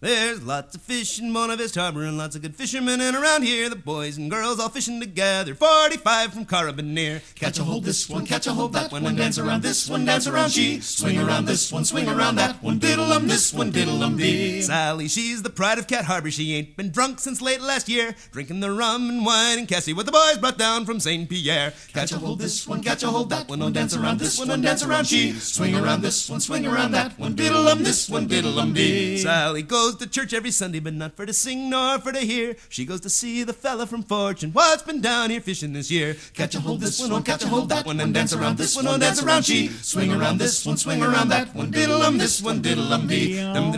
There's lots of fish in Buena Vista Harbor and lots of good fishermen in around here. The boys and girls all fishing together, 45 from Carabiner. Catch a hold this one, catch a hold that one, and dance around this one, dance around she. Swing around this one, swing around that one, diddle-um this one, diddle-um dee. Sally, she's the pride of Cat Harbor. She ain't been drunk since late last year, drinking the rum and wine and Cassie what the boys brought down from St. Pierre. Catch a hold this one, catch a hold that one, and dance around this one, and dance around she. Swing around this one, swing around that one, diddle-um this one, diddle-um dee. Sally goes to church every Sunday, but not for to sing nor for to hear. She goes to see the fella from Fortune, what's been down here fishing this year. Catch a hold this one, oh, catch a hold that one, and dance around this one, oh, dance around she. Swing around this one, swing around that one, diddle-um this one, diddle-um dee.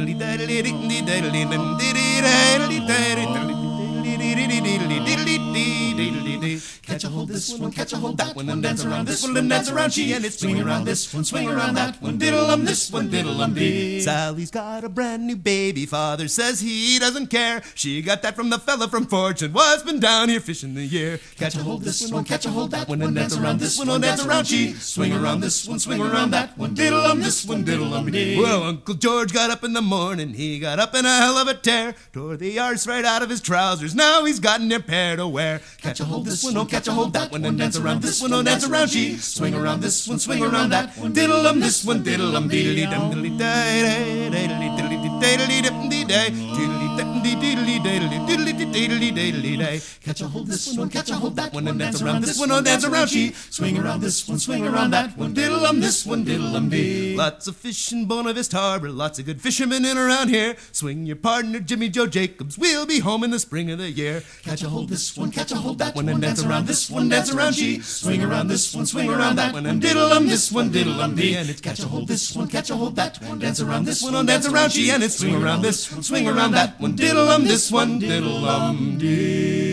Catch a hold this one, catch a hold that one, and dance around this one, and dance around she. And it's swing around this one, swing around that one, diddle-um this one, diddle-um dee. Sally's got a brand new baby, father says he doesn't care. She got that from the fella from Fortune, what's been down here fishing the year. Catch a hold this one, catch a hold that one, and dance around this one, oh, dance around she. Swing around this one, swing around that one, diddle-um this one, diddle-um dee. Well, Uncle George got up in the morning, he got up in a hell of a tear, tore the arse right out of his trousers, now he's got a new pair to wear. Catch a hold this one, oh, catch a hold that one, and dance around this one, oh, dance around she. Swing around this one, swing around that one, diddle-um this one, diddle-um dee. Catch a hold this one, catch a hold that one, and dance around this one, oh, dance around she. Swing around this one, swing around that one, diddle-um this one, diddle-um dee. Lots of fish in Buena Vista Harbor, lots of good fishermen in around here. Swing your partner Jimmy Joe Jacobs, we'll be home in the spring of the year. Catch a hold this one, catch a hold that one, and dance around this one, dance around she. Swing around this one, swing around that one, and diddle-um this one, diddle-um dee. And it's catch a hold this one, catch a hold that one, dance around this one, dance around she. And it's swing around this one, swing around that one, diddle-um this one, diddle-um dee.